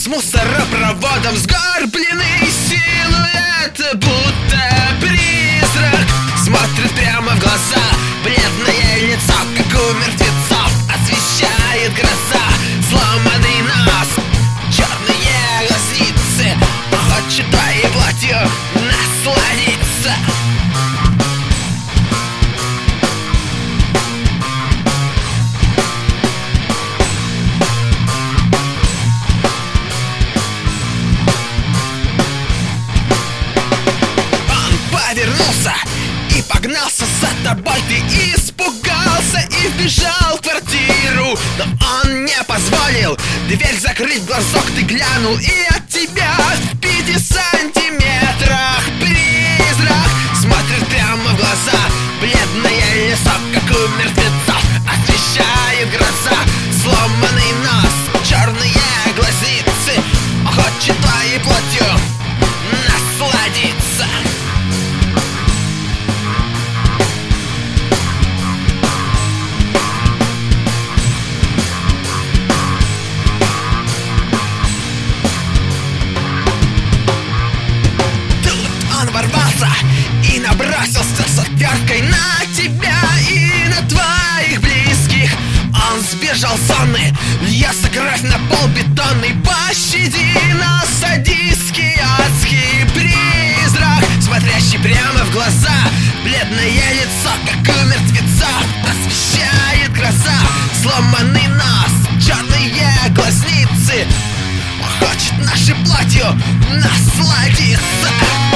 С мусоропроводом сгорбленный силуэт, будто призрак, смотрит прямо в глаза. Бледное лицо, как у мертвецов, освещает гроза. Сломанный нос, черные глазницы, хочет твоей плотью насладиться. Вернулся и погнался за тобой. Ты испугался и вбежал в квартиру, но он не позволил дверь закрыть в глазок. Ты глянул, и от тебя в 5 сантиметрах призрак смотрит прямо в глаза. Бледное лицо, как у мертвецов, освещает гроза. Сломанный нос, черные глазницы, хочет твоей плотью насладиться. Ворвался и набросился с отверткой на тебя и на твоих близких. Он сбежал с зоны, льется кровь на пол бетонный. Пощади нас, садистский адский призрак, смотрящий прямо в глаза. Бледное лицо, как у мертвеца, освещает гроза. Сломанный нос, черные глазницы, хочет нашей плотью насладиться.